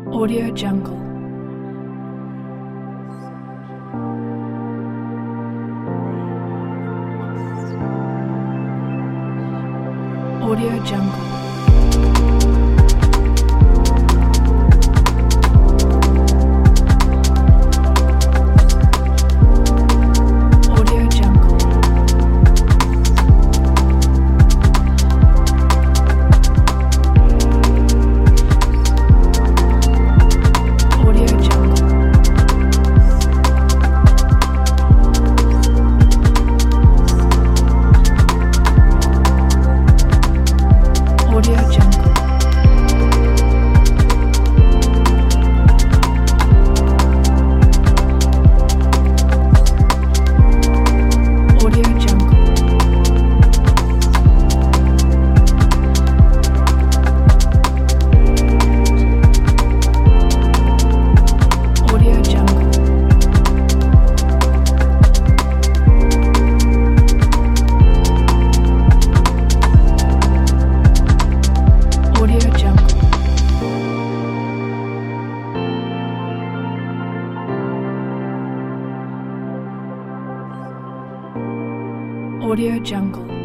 Audio Jungle. Audio Jungle. Audio Jungle. Audio Jungle. Audio Jungle. Audio Jungle. Audio Jungle. Audio Jungle. Audio Jungle.